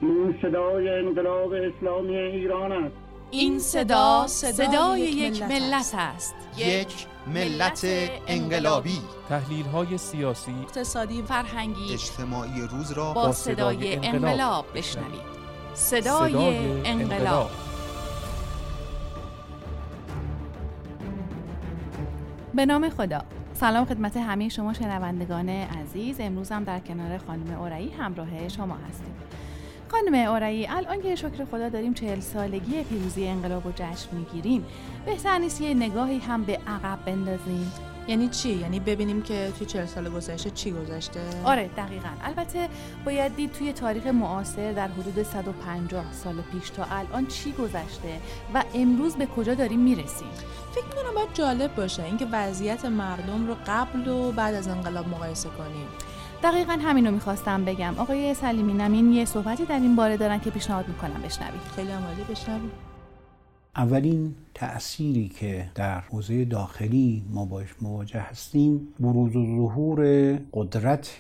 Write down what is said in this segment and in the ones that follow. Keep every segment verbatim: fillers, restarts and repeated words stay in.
این صدای انقلاب اسلامی ایران است. این صدا صدای یک ملت است. یک ملت انقلابی. تحلیل‌های سیاسی، اقتصادی، فرهنگی، اجتماعی روز را با صدای انقلاب بشنوید. صدای انقلاب. به نام خدا. سلام خدمت همه شما شنوندگان عزیز. امروز هم در کنار خانم اورایی همراه شما هستیم. خانم اورایی، الان که شکر خدا داریم چهل سالگی پیروزی انقلاب رو جشن میگیریم، بهتر نیست یه نگاهی هم به عقب بندازیم؟ یعنی چی؟ یعنی ببینیم که توی چهل سال گذشته چی گذشته؟ آره دقیقاً. البته باید دید توی تاریخ معاصر در حدود صد و پنجاه سال پیش تا الان چی گذشته و امروز به کجا داریم میرسیم. فکر می‌کنم باید جالب باشه اینکه وضعیت مردم رو قبل و بعد از انقلاب مقایسه کنیم. دقیقاً همین رو می‌خواستم بگم. آقای سلیمی نمین یه صحبتی در این باره دارن که پیشنهاد می‌کنم بشنوید. خیلی عالی، بشنوید. اولین تأثیری که در حوزه داخلی ما باش مواجه هستیم، بروز و ظهور قدرت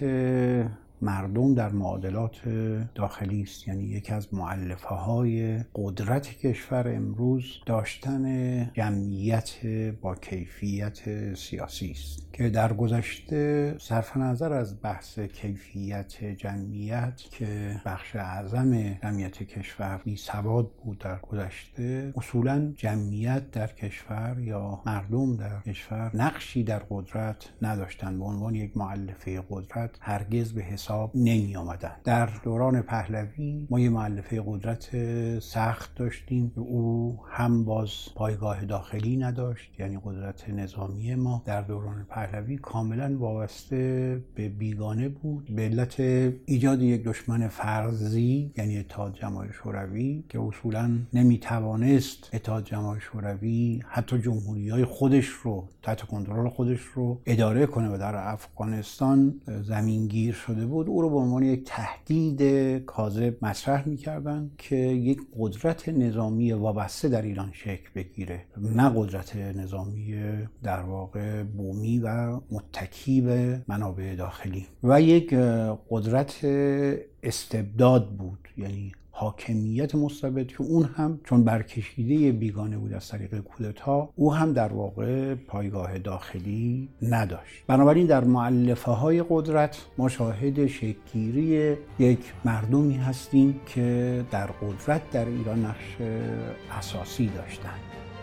مردم در معادلات داخلی است. یعنی یکی از مؤلفه های قدرت کشور امروز داشتن جمعیت با کیفیت سیاسی است که در گذشته صرف نظر از بحث کیفیت جمعیت که بخش اعظم جمعیت کشور بی سواد بود در گذشته، اصولا جمعیت در کشور یا مردم در کشور نقشی در قدرت نداشتند. به عنوان یک مؤلفه قدرت هرگز به حساب نمی آمدن. در دوران پهلوی ما یه مؤلفه قدرت سخت داشتیم، او هم باز پایگاه داخلی نداشت، یعنی قدرت نظامی ما در دوران پهلوی کاملا وابسته به بیگانه بود به علت ایجاد یک دشمن فرضی، یعنی اتحاد جماهیر شوروی، که اصولا نمی توانست اتحاد جماهیر شوروی حتی جمهوری‌های خودش رو تحت کنترل خودش رو اداره کنه و در افغانستان زمینگیر شده بود. او رو به عنوان یک تهدید کاذب مطرح می‌کردن که یک قدرت نظامی وابسته در ایران شکل بگیره، نه قدرت نظامی در واقع بومی و متکی به منابع داخلی، و یک قدرت استبداد بود، یعنی حاکمیت مستبد که اون هم چون برکشیده بیگانه بود از طریق کودتا، او هم در واقع پایگاه داخلی نداشت. بنابراین در مؤلفه های قدرت ما شاهد شکل‌گیری یک مردمی هستیم که در قدرت در ایران نقش اساسی داشتند.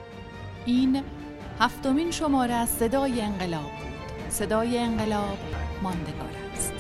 این هفتمین شماره از صدای انقلاب بود. صدای انقلاب ماندگار است.